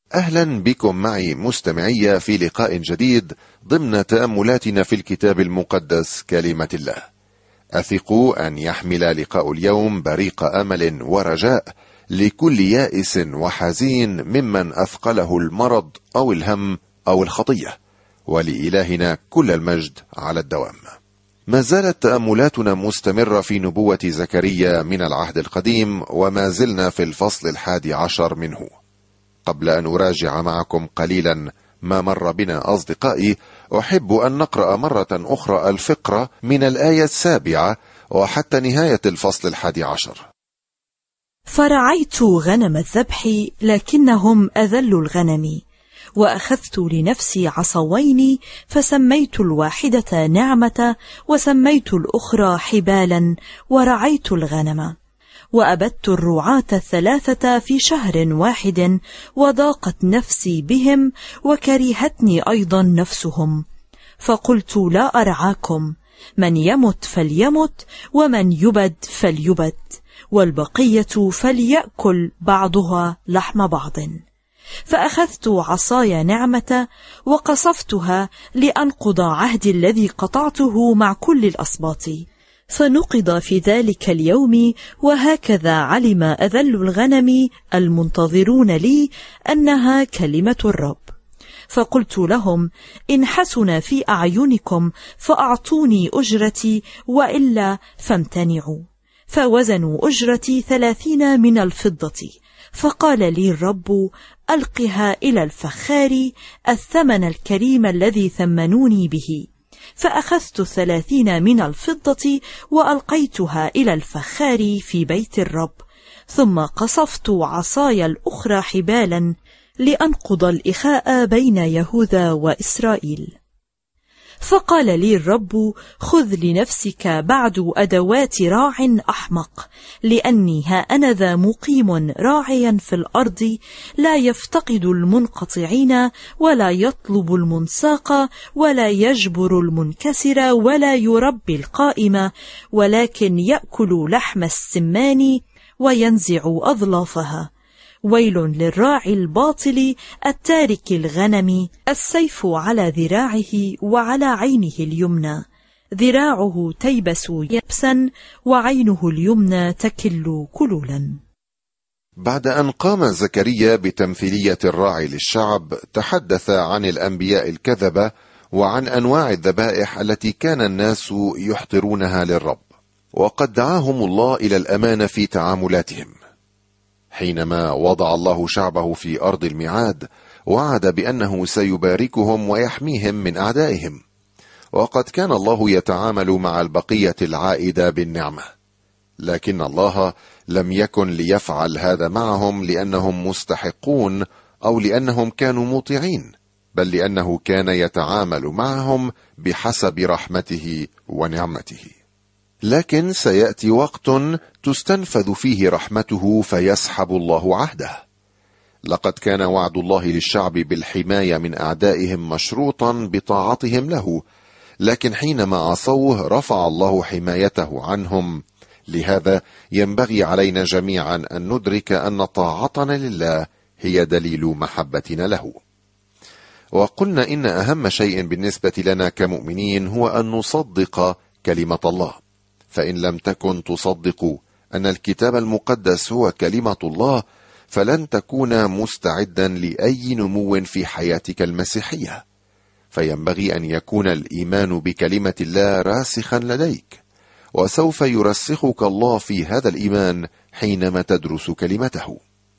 أهلا بكم معي مستمعي في لقاء جديد ضمن تأملاتنا في الكتاب المقدس كلمة الله. أثق أن يحمل لقاء اليوم بريق أمل ورجاء لكل يائس وحزين ممن أثقله المرض أو الهم أو الخطية، ولإلهنا كل المجد على الدوام. ما زالت تأملاتنا مستمرة في نبوة زكريا من العهد القديم، وما زلنا في الفصل 11 منه. قبل أن أراجع معكم قليلا ما مر بنا أصدقائي، أحب أن نقرأ مرة أخرى الفقرة من الآية 7 وحتى نهاية الفصل 11. فرعيت غنم الذبح لكنهم أذلوا الغنم، وأخذت لنفسي عصوين، فسميت الواحدة نعمة وسميت الأخرى حبالا، ورعيت الغنم. وأبدت الرعاة 3 في شهر واحد، وضاقت نفسي بهم، وكرهتني أيضا نفسهم. فقلت لا أرعاكم، من يمت فليمت، ومن يبد فليبد، والبقية فليأكل بعضها لحم بعض. فأخذت عصاي نعمة وقصفتها لأنقض عهدي الذي قطعته مع كل الأسباط، فنقض في ذلك اليوم. وهكذا علم أذل الغنم المنتظرون لي أنها كلمة الرب. فقلت لهم: إن حسن في أعينكم فأعطوني أجرتي، وإلا فامتنعوا. فوزنوا أجرتي 30 من الفضة. فقال لي الرب: ألقها إلى الفخار، الثمن الكريم الذي ثمنوني به. فأخذت 30 من الفضة وألقيتها إلى الفخار في بيت الرب. ثم قصفت عصاي الأخرى حبالا لأنقض الإخاء بين يهوذا وإسرائيل. فقال لي الرب: خذ لنفسك بعد أدوات راع أحمق، لأني ها أنا ذا مقيم راعيا في الأرض، لا يفتقد المنقطعين، ولا يطلب المنساق، ولا يجبر المنكسر، ولا يربي القائم، ولكن يأكل لحم السمان وينزع أظلافها. ويل للراعي الباطل التارك الغنم، السيف على ذراعه وعلى عينه اليمنى، ذراعه تيبس يبسا وعينه اليمنى تكل كلولا. بعد أن قام زكريا بتمثيلية الراعي للشعب، تحدث عن الأنبياء الكذبة وعن أنواع الذبائح التي كان الناس يحضرونها للرب، وقد دعاهم الله إلى الأمانة في تعاملاتهم. حينما وضع الله شعبه في أرض الميعاد، وعد بأنه سيباركهم ويحميهم من أعدائهم، وقد كان الله يتعامل مع البقية العائدة بالنعمة. لكن الله لم يكن ليفعل هذا معهم لأنهم مستحقون أو لأنهم كانوا مطيعين، بل لأنه كان يتعامل معهم بحسب رحمته ونعمته. لكن سيأتي وقت تستنفذ فيه رحمته فيسحب الله عهده. لقد كان وعد الله للشعب بالحماية من أعدائهم مشروطا بطاعتهم له، لكن حينما عصوه رفع الله حمايته عنهم. لهذا ينبغي علينا جميعا أن ندرك أن طاعتنا لله هي دليل محبتنا له. وقلنا إن أهم شيء بالنسبة لنا كمؤمنين هو أن نصدق كلمة الله، فإن لم تكن تصدق أن الكتاب المقدس هو كلمة الله، فلن تكون مستعدا لأي نمو في حياتك المسيحية. فينبغي أن يكون الإيمان بكلمة الله راسخا لديك، وسوف يرسخك الله في هذا الإيمان حينما تدرس كلمته.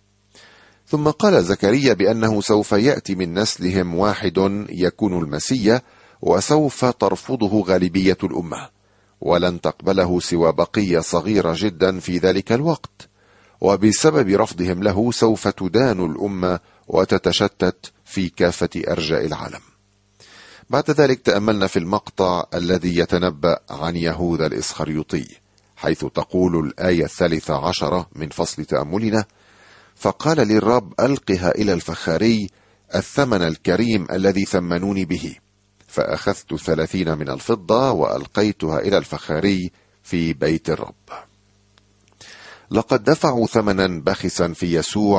ثم قال زكريا بأنه سوف يأتي من نسلهم واحد يكون المسيح، وسوف ترفضه غالبية الأمة، ولن تقبله سوى بقية صغيرة جدا في ذلك الوقت، وبسبب رفضهم له سوف تدان الأمة وتتشتت في كافة أرجاء العالم. بعد ذلك تأملنا في المقطع الذي يتنبأ عن يهوذا الإسخريوطي، حيث تقول الآية 13 من فصل تأملنا: فقال للرب: ألقها إلى الفخاري، الثمن الكريم الذي ثمنوني به. فأخذت 30 من الفضة وألقيتها إلى الفخاري في بيت الرب. لقد دفعوا ثمنا بخسا في يسوع،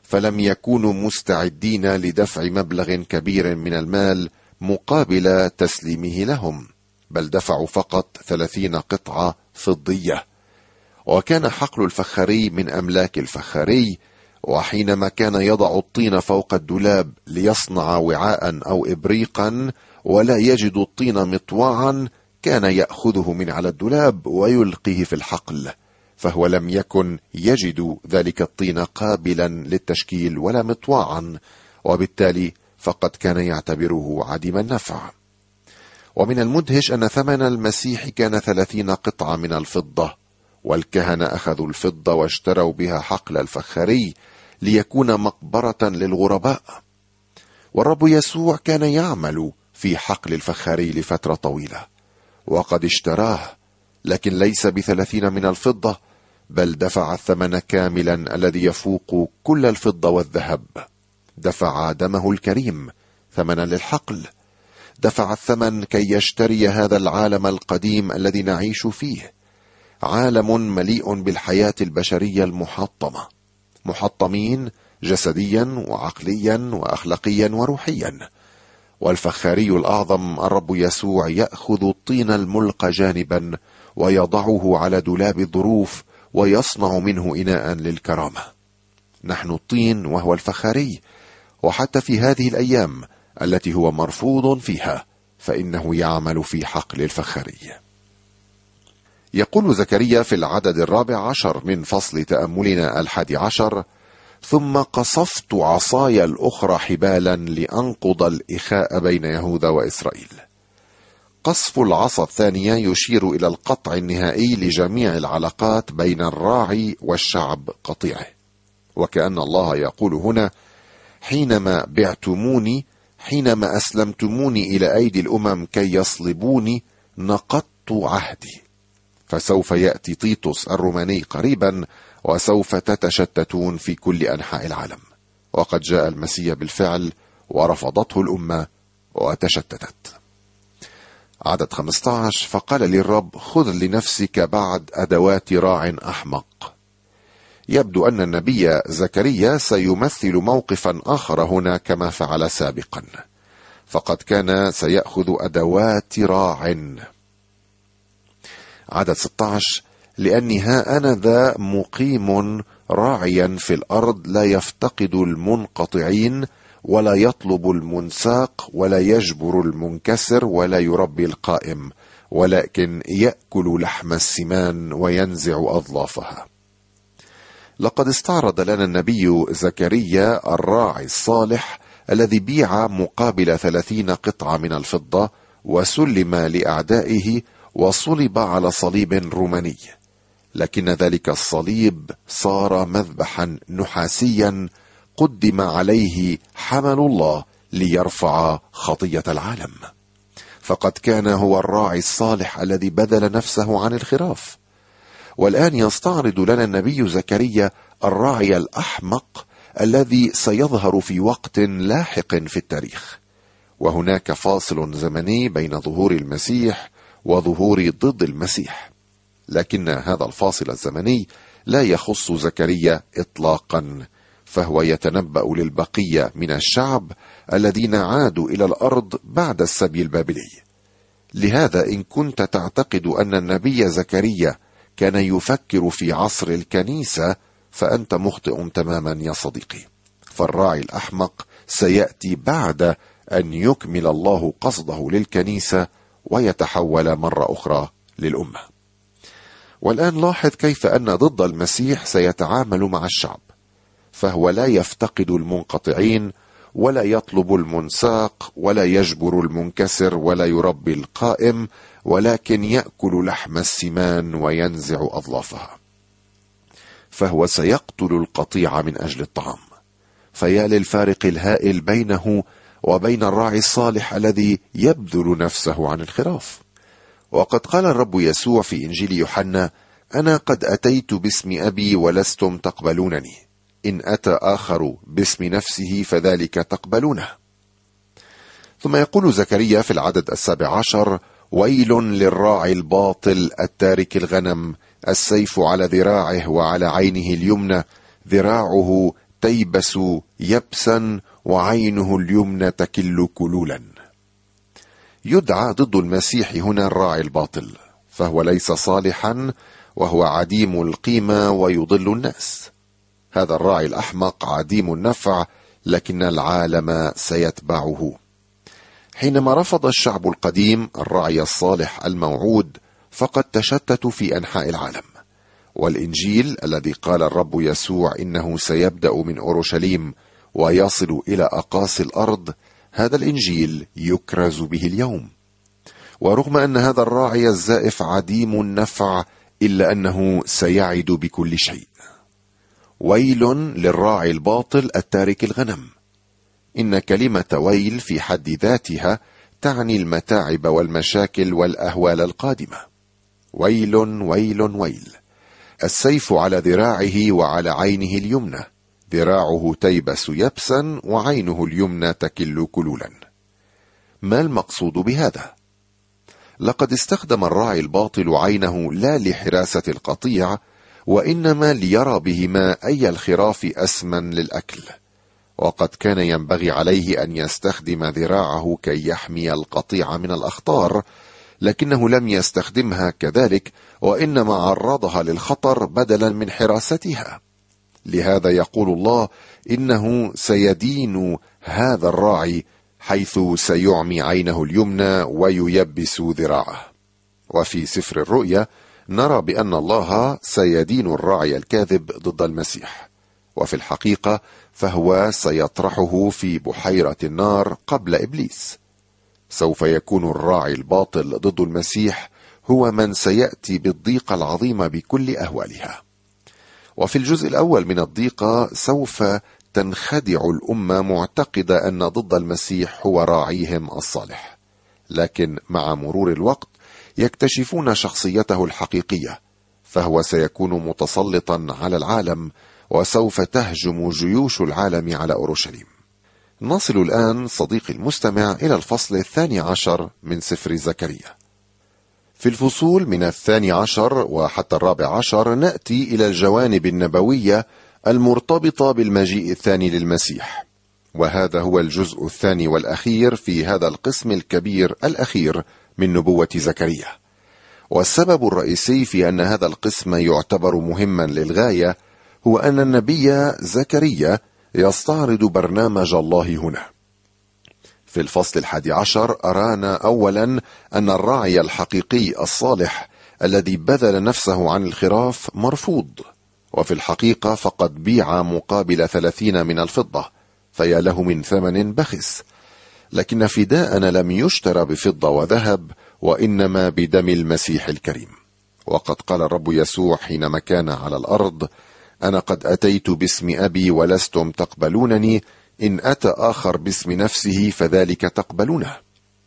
فلم يكونوا مستعدين لدفع مبلغ كبير من المال مقابل تسليمه لهم، بل دفعوا فقط 30 قطعة فضية. وكان حقل الفخاري من أملاك الفخاري، وحينما كان يضع الطين فوق الدولاب ليصنع وعاء أو إبريقا ولا يجد الطين مطوعا، كان يأخذه من على الدولاب ويلقيه في الحقل، فهو لم يكن يجد ذلك الطين قابلا للتشكيل ولا مطوعا، وبالتالي فقد كان يعتبره عديم النفع. ومن المدهش أن ثمن المسيح كان 30 قطعة من الفضة، والكهنة أخذوا الفضة واشتروا بها حقل الفخاري ليكون مقبرة للغرباء. والرب يسوع كان يعمل في حقل الفخاري لفترة طويلة، وقد اشتراه، لكن ليس ب30 من الفضة، بل دفع الثمن كاملا الذي يفوق كل الفضة والذهب. دفع دمه الكريم ثمنا للحقل، دفع الثمن كي يشتري هذا العالم القديم الذي نعيش فيه، عالم مليء بالحياة البشرية المحطمة، محطمين جسديا وعقليا وأخلاقيا وروحيا. والفخاري الأعظم الرب يسوع يأخذ الطين الملقى جانبا ويضعه على دولاب الظروف ويصنع منه إناء للكرامة. نحن الطين وهو الفخاري، وحتى في هذه الأيام التي هو مرفوض فيها فإنه يعمل في حقل الفخاري. يقول زكريا في العدد 14 من فصل تأملنا 11: ثم قصفت عصاي الأخرى حبالا لأنقض الإخاء بين يهوذا وإسرائيل. قصف العصا الثانية يشير إلى القطع النهائي لجميع العلاقات بين الراعي والشعب قطيعه، وكأن الله يقول هنا: حينما بعتموني، حينما أسلمتموني إلى أيدي الأمم كي يصلبوني، نقضت عهدي. فسوف يأتي تيتوس الروماني قريبا، وسوف تتشتتون في كل أنحاء العالم. وقد جاء المسيح بالفعل ورفضته الأمة وتشتتت. عدد 15: فقال للرب: خذ لنفسك بعد أدوات راع أحمق. يبدو أن النبي زكريا سيمثل موقفا آخر هنا كما فعل سابقا، فقد كان سيأخذ أدوات راع. عدد 16: لأني ها أنا ذا مقيم راعيا في الأرض، لا يفتقد المنقطعين ولا يطلب المنساق ولا يجبر المنكسر ولا يربي القائم، ولكن يأكل لحم السمان وينزع أظلافها. لقد استعرض لنا النبي زكريا الراعي الصالح الذي بيع مقابل 30 قطعة من الفضة وسلم لأعدائه وصلب على صليب روماني، لكن ذلك الصليب صار مذبحا نحاسيا قدم عليه حمل الله ليرفع خطية العالم. فقد كان هو الراعي الصالح الذي بذل نفسه عن الخراف. والآن يستعرض لنا النبي زكريا الراعي الأحمق الذي سيظهر في وقت لاحق في التاريخ، وهناك فاصل زمني بين ظهور المسيح وظهور ضد المسيح، لكن هذا الفاصل الزمني لا يخص زكريا إطلاقا، فهو يتنبأ للبقية من الشعب الذين عادوا إلى الأرض بعد السبي البابلي. لهذا إن كنت تعتقد أن النبي زكريا كان يفكر في عصر الكنيسة فأنت مخطئ تماما يا صديقي، فالراعي الأحمق سيأتي بعد أن يكمل الله قصده للكنيسة ويتحول مرة أخرى للأمة. والآن لاحظ كيف أن ضد المسيح سيتعامل مع الشعب، فهو لا يفتقد المنقطعين ولا يطلب المنساق ولا يجبر المنكسر ولا يربي القائم، ولكن يأكل لحم السمان وينزع أظلافها. فهو سيقتل القطيع من أجل الطعام. فيا للفارق الهائل بينه وبين الراعي الصالح الذي يبذل نفسه عن الخراف. وقد قال الرب يسوع في إنجيل يوحنا: أنا قد أتيت باسم أبي ولستم تقبلونني، إن أتى آخر باسم نفسه فذلك تقبلونه. ثم يقول زكريا في العدد 17: ويل للراعي الباطل التارك الغنم، السيف على ذراعه وعلى عينه اليمنى، ذراعه تيبس يبسا وعينه اليمنى تكل كلولا. يدعى ضد المسيح هنا الراعي الباطل، فهو ليس صالحا وهو عديم القيمة ويضل الناس. هذا الراعي الأحمق عديم النفع، لكن العالم سيتبعه. حينما رفض الشعب القديم الراعي الصالح الموعود، فقد تشتتوا في أنحاء العالم. والإنجيل الذي قال الرب يسوع إنه سيبدأ من أورشليم ويصل إلى أقاصي الأرض، هذا الإنجيل يكرز به اليوم. ورغم أن هذا الراعي الزائف عديم النفع، إلا أنه سيعد بكل شيء. ويل للراعي الباطل التارك الغنم. إن كلمة ويل في حد ذاتها تعني المتاعب والمشاكل والأهوال القادمة. ويل ويل ويل. السيف على ذراعه وعلى عينه اليمنى، ذراعه تيبس يبسا وعينه اليمنى تكل كلولا. ما المقصود بهذا؟ لقد استخدم الراعي الباطل عينه لا لحراسة القطيع، وإنما ليرى بهما أي الخراف أسمن للأكل. وقد كان ينبغي عليه أن يستخدم ذراعه كي يحمي القطيع من الأخطار، لكنه لم يستخدمها كذلك، وإنما عرضها للخطر بدلا من حراستها. لهذا يقول الله إنه سيدين هذا الراعي، حيث سيعمي عينه اليمنى وييبس ذراعه. وفي سفر الرؤيا نرى بأن الله سيدين الراعي الكاذب ضد المسيح، وفي الحقيقة فهو سيطرحه في بحيرة النار قبل إبليس. سوف يكون الراعي الباطل ضد المسيح هو من سيأتي بالضيقة العظيمة بكل أهوالها. وفي الجزء الأول من الضيقة سوف تنخدع الأمة معتقدة أن ضد المسيح هو راعيهم الصالح، لكن مع مرور الوقت يكتشفون شخصيته الحقيقية، فهو سيكون متسلطا على العالم، وسوف تهجم جيوش العالم على أورشليم. نصل الآن صديقي المستمع إلى الفصل 12 من سفر زكريا. في الفصول من 12 وحتى 14 نأتي إلى الجوانب النبوية المرتبطة بالمجيء الثاني للمسيح، وهذا هو الجزء الثاني والأخير في هذا القسم الكبير الأخير من نبوة زكريا. والسبب الرئيسي في أن هذا القسم يعتبر مهما للغاية هو أن النبي زكريا يستعرض برنامج الله هنا. في الفصل 11 أرانا أولا أن الراعي الحقيقي الصالح الذي بذل نفسه عن الخراف مرفوض، وفي الحقيقة فقد بيع مقابل 30 من الفضة، فيا له من ثمن بخس. لكن فداءنا لم يشترى بفضة وذهب، وإنما بدم المسيح الكريم. وقد قال الرب يسوع حينما كان على الأرض: أنا قد أتيت باسم أبي ولستم تقبلونني، إن أتى آخر باسم نفسه فذلك تقبلونه.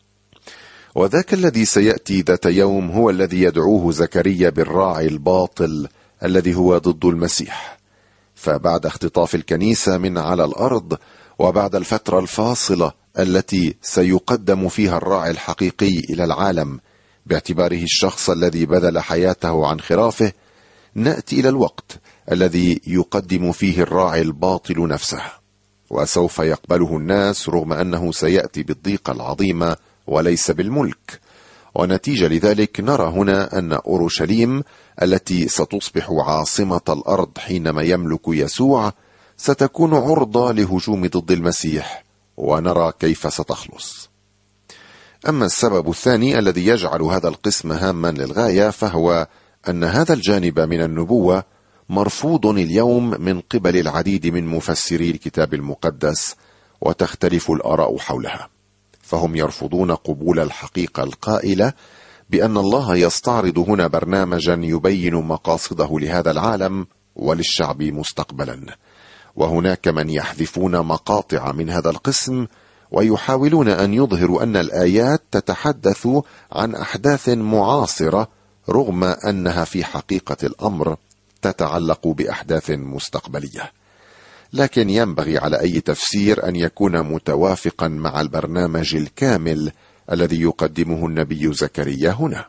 وذاك الذي سيأتي ذات يوم هو الذي يدعوه زكريا بالراعي الباطل الذي هو ضد المسيح. فبعد اختطاف الكنيسة من على الأرض، وبعد الفترة الفاصلة التي سيقدم فيها الراعي الحقيقي إلى العالم باعتباره الشخص الذي بذل حياته عن خرافه، نأتي إلى الوقت الذي يقدم فيه الراعي الباطل نفسه، وسوف يقبله الناس رغم أنه سيأتي بالضيقة العظيمة وليس بالملك. ونتيجة لذلك نرى هنا أن أورشليم التي ستصبح عاصمة الأرض حينما يملك يسوع ستكون عرضة لهجوم ضد المسيح، ونرى كيف ستخلص. أما السبب الثاني الذي يجعل هذا القسم هاما للغاية فهو أن هذا الجانب من النبوة مرفوض اليوم من قبل العديد من مفسري الكتاب المقدس، وتختلف الآراء حولها. فهم يرفضون قبول الحقيقة القائلة بأن الله يستعرض هنا برنامجا يبين مقاصده لهذا العالم وللشعب مستقبلا. وهناك من يحذفون مقاطع من هذا القسم ويحاولون أن يظهروا أن الآيات تتحدث عن أحداث معاصرة، رغم أنها في حقيقة الأمر تتعلق بأحداث مستقبلية. لكن ينبغي على أي تفسير أن يكون متوافقا مع البرنامج الكامل الذي يقدمه النبي زكريا هنا.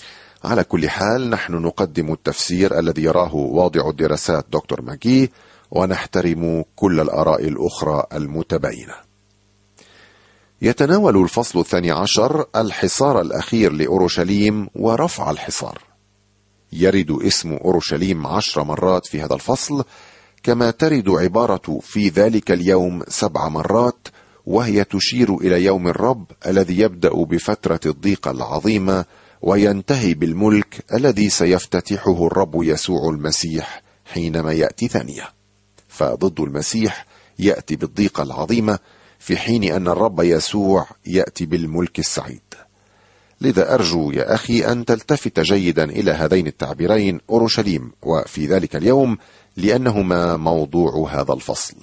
على كل حال نحن نقدم التفسير الذي يراه واضع الدراسات دكتور ماجي، ونحترم كل الآراء الأخرى المتباينة. يتناول الفصل 12 الحصار الأخير لأورشليم ورفع الحصار. يرد اسم أورشليم 10 مرات في هذا الفصل، كما ترد عبارة في ذلك اليوم 7 مرات، وهي تشير إلى يوم الرب الذي يبدأ بفترة الضيقة العظيمة وينتهي بالملك الذي سيفتتحه الرب يسوع المسيح حينما يأتي ثانية. فضد المسيح يأتي بالضيقة العظيمة، في حين أن الرب يسوع يأتي بالملك السعيد. لذا أرجو يا أخي أن تلتفت جيدا إلى هذين التعبيرين أورشليم وفي ذلك اليوم، لأنهما موضوع هذا الفصل.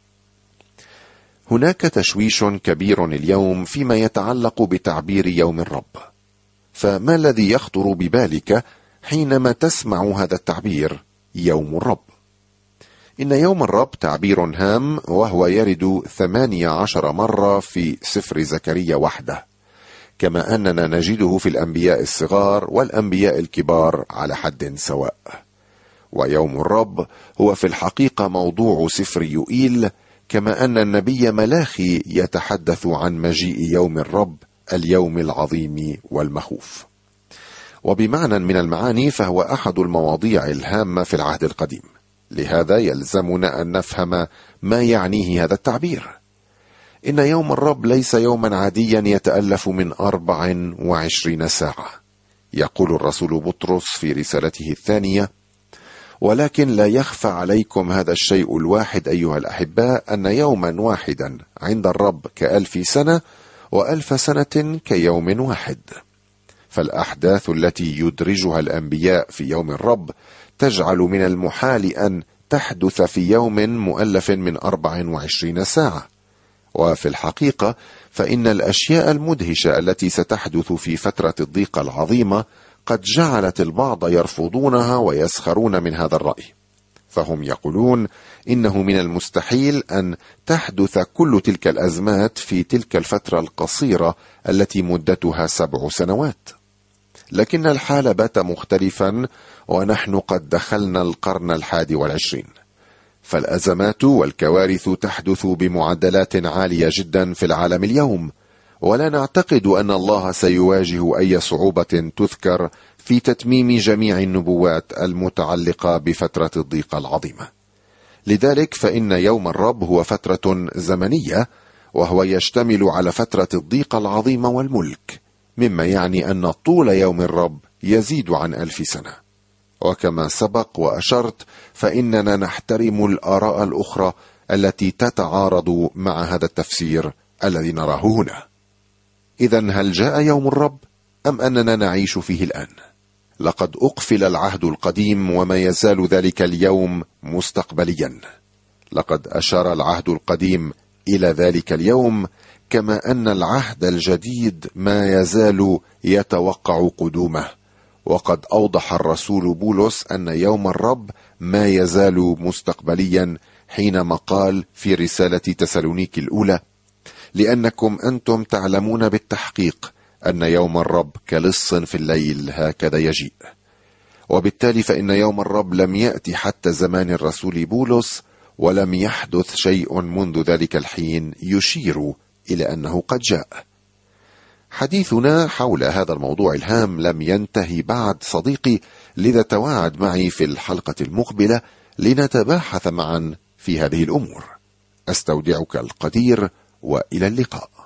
هناك تشويش كبير اليوم فيما يتعلق بتعبير يوم الرب. فما الذي يخطر ببالك حينما تسمع هذا التعبير يوم الرب؟ إن يوم الرب تعبير هام، وهو يرد 18 مرة في سفر زكريا وحده، كما أننا نجده في الأنبياء الصغار والأنبياء الكبار على حد سواء. ويوم الرب هو في الحقيقة موضوع سفر يوئيل، كما أن النبي ملاخي يتحدث عن مجيء يوم الرب، اليوم العظيم والمخوف. وبمعنى من المعاني فهو أحد المواضيع الهامة في العهد القديم. لهذا يلزمنا أن نفهم ما يعنيه هذا التعبير. إن يوم الرب ليس يوما عاديا يتألف من 24 ساعة، يقول الرسول بطرس في رسالته الثانية: ولكن لا يخفى عليكم هذا الشيء الواحد أيها الأحباء، أن يوما واحدا عند الرب ك1000 سنة، و1000 سنة كيوم واحد. فالأحداث التي يدرجها الأنبياء في يوم الرب تجعل من المحال أن تحدث في يوم مؤلف من 24 ساعة. وفي الحقيقة فإن الأشياء المدهشة التي ستحدث في فترة الضيقة العظيمة قد جعلت البعض يرفضونها ويسخرون من هذا الرأي، فهم يقولون إنه من المستحيل أن تحدث كل تلك الأزمات في تلك الفترة القصيرة التي مدتها 7 سنوات. لكن الحال بات مختلفا، ونحن قد دخلنا القرن 21، فالأزمات والكوارث تحدث بمعدلات عالية جدا في العالم اليوم، ولا نعتقد أن الله سيواجه أي صعوبة تذكر في تتميم جميع النبوات المتعلقة بفترة الضيقة العظيمة. لذلك فإن يوم الرب هو فترة زمنية، وهو يشتمل على فترة الضيقة العظيمة والملك، مما يعني أن طول يوم الرب يزيد عن 1000 سنة. وكما سبق وأشرت فإننا نحترم الآراء الأخرى التي تتعارض مع هذا التفسير الذي نراه هنا. إذن هل جاء يوم الرب أم أننا نعيش فيه الآن؟ لقد أقفل العهد القديم وما يزال ذلك اليوم مستقبليا. لقد أشار العهد القديم إلى ذلك اليوم، كما أن العهد الجديد ما يزال يتوقع قدومه. وقد أوضح الرسول بولس أن يوم الرب ما يزال مستقبليا حينما قال في رسالة تسالونيك الأولى: لأنكم أنتم تعلمون بالتحقيق أن يوم الرب كلص في الليل هكذا يجيء. وبالتالي فإن يوم الرب لم يأتي حتى زمان الرسول بولس، ولم يحدث شيء منذ ذلك الحين يشير إلى أنه قد جاء. حديثنا حول هذا الموضوع الهام لم ينتهي بعد صديقي، لذا تواعد معي في الحلقة المقبلة لنتباحث معا في هذه الأمور. أستودعك القدير، وإلى اللقاء.